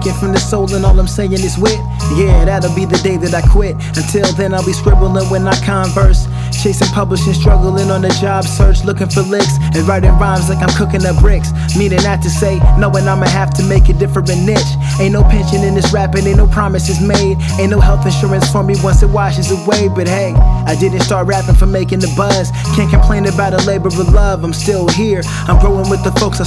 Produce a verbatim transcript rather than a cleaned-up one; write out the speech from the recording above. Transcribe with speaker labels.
Speaker 1: speaking from the soul and all I'm saying is wit. Yeah, that'll be the day that I quit. Until then I'll be scribbling when I converse, chasing publishing, struggling on the job search, looking for licks and writing rhymes like I'm cooking up bricks. Meaning not to say, knowing I'ma have to make a different niche. Ain't no pension in this rapping, ain't no promises made, ain't no health insurance for me once it washes away. But hey, I didn't start rapping for making the buzz. Can't complain about a labor of love, I'm still here. I'm growing with the folks I